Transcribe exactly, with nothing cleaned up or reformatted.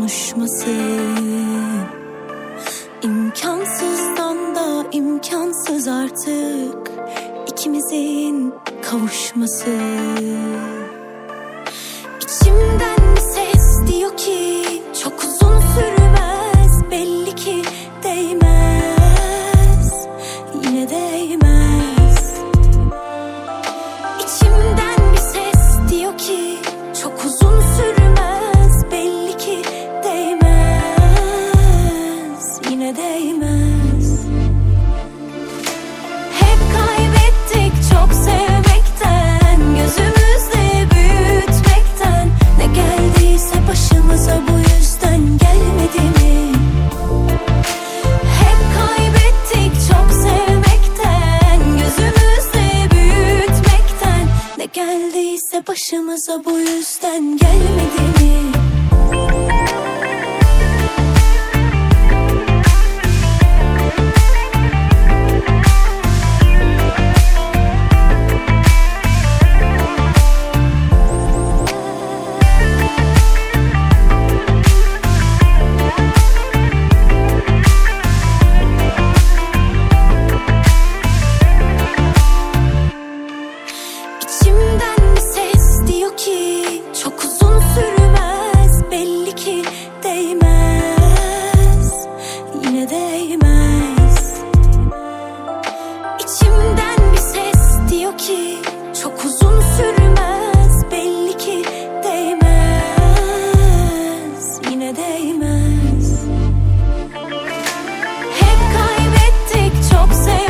konuşması. İmkansızdan da imkansız artık ikimizin kavuşması. İçimden bir ses diyor ki çok uzun sürmez, belli ki değmez, yine değmez. İçimden bir ses diyor ki çok uzun sürmez, belli ki değmez, yine değmez. Hep kaybettik çok sevmekten, gözümüzde büyütmekten. Ne geldiyse başımıza bu yüzden gelmedi mi? Hep kaybettik çok sevmekten, gözümüzde büyütmekten. Ne geldiyse başımıza bu yüzden gelmedi mi? İçimden bir ses diyor ki çok uzun sürmez, belli ki değmez, yine değmez. İçimden bir ses diyor ki çok uzun sürmez, belli ki değmez, yine değmez. Hep kaybettik çok sevdik.